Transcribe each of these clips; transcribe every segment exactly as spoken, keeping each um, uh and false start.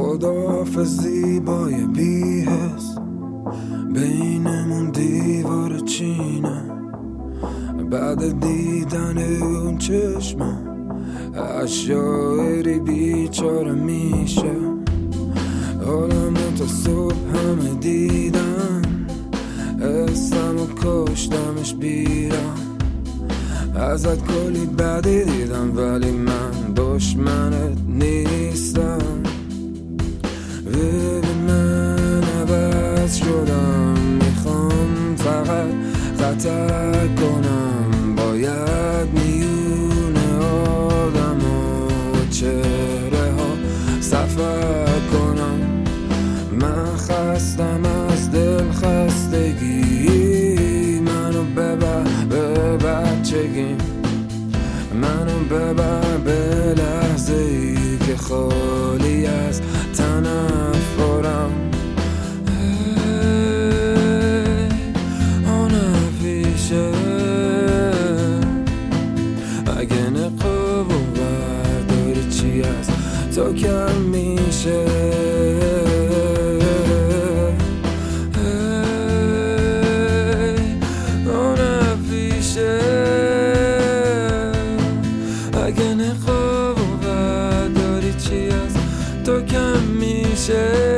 خداحافظی بای بی‌حس، بینمون دیوار چینه. بعد دیدن اون چشمم هر شاعری بیچاره میشه. حالمو تا صبح همه دیدن، اسم و کشتمش بیرم. ازت کلی بدی دیدم ولی من دشمنت نیستم. ببین من عوض شدم، میخوام فقط خطر کنم. باید میون آدم و چهره ها سفر کنم. من خستم از دل خستگی، منو ببر به بچگی، منو ببر به لحظه ای که خالی از تنفرم. آن پیشه اگه نقاب و برداری چی از تو کم میشه. اگه نقاب و برداری چی از تو کم میشه.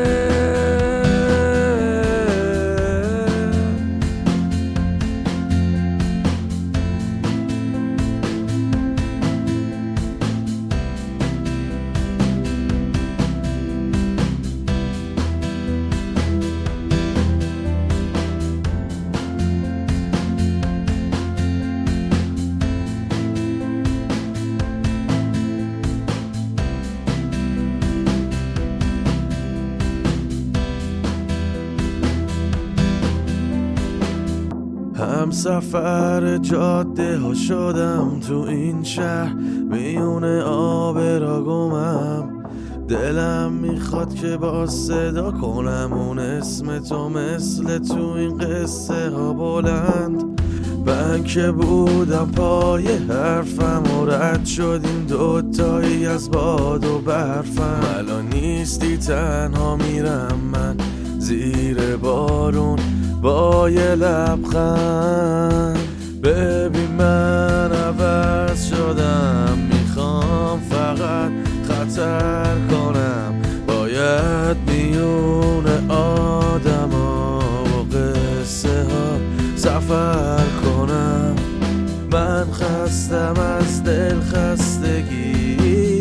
هم سفر جاده ها شدم تو این شهر، میون آب را گمم. دلم میخواد که با صدا کنم اون اسم تو، مثل تو این قصه ها بلند. من که بودم پای حرفم و رد شدیم دوتایی از باد و برفم. الان نیستی تنها میرم من زیر بارون با یه لبخند. ببین من عوض شدم، میخوام فقط خطر کنم. باید میون آدم ها و قصه ها سفر کنم. من خستم از دل خستگی،